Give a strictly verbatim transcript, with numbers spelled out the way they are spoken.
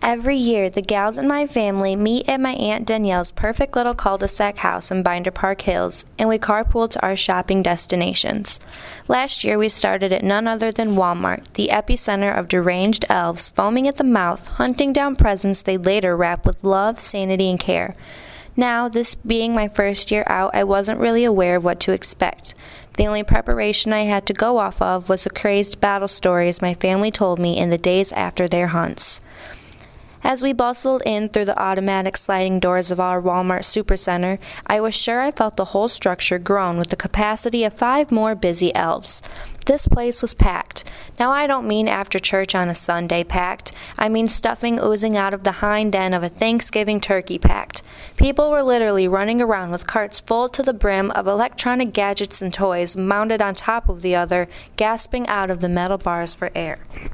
Every year, the gals in my family meet at my Aunt Danielle's perfect little cul-de-sac house in Binder Park Hills, and we carpool to our shopping destinations. Last year, we started at none other than Walmart, the epicenter of deranged elves foaming at the mouth, hunting down presents they later wrap with love, sanity, and care. Now, this being my first year out, I wasn't really aware of what to expect. The only preparation I had to go off of was the crazed battle stories my family told me in the days after their hunts. As we bustled in through the automatic sliding doors of our Walmart Supercenter, I was sure I felt the whole structure grown with the capacity of five more busy elves. This place was packed. Now I don't mean after church on a Sunday packed. I mean stuffing oozing out of the hind end of a Thanksgiving turkey packed. People were literally running around with carts full to the brim of electronic gadgets and toys mounted on top of the other, gasping out of the metal bars for air.